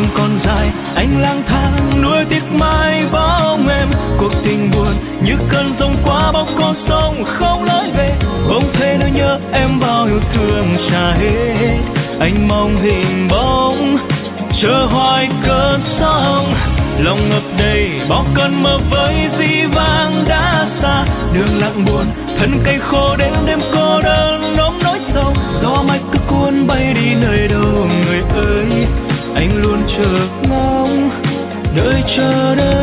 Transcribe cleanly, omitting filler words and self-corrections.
còn dài, anh lang thang nuối tiếc mãi bóng em. Cuộc tình buồn như cơn giông qua bóng con sông không lối về, không thể nào nhớ em bao yêu thương trả hết. Anh mong hình bóng chờ hoài cơn sóng, lòng ngập đầy bao cơn mơ với dĩ vãng đã xa. Đường lặng buồn thân cây khô đêm đêm cô đơn ôm nỗi sầu, gió mạch cứ cuốn bay đi nơi đâu người ơi. Anh luôn chờ mong đợi chờ đợi.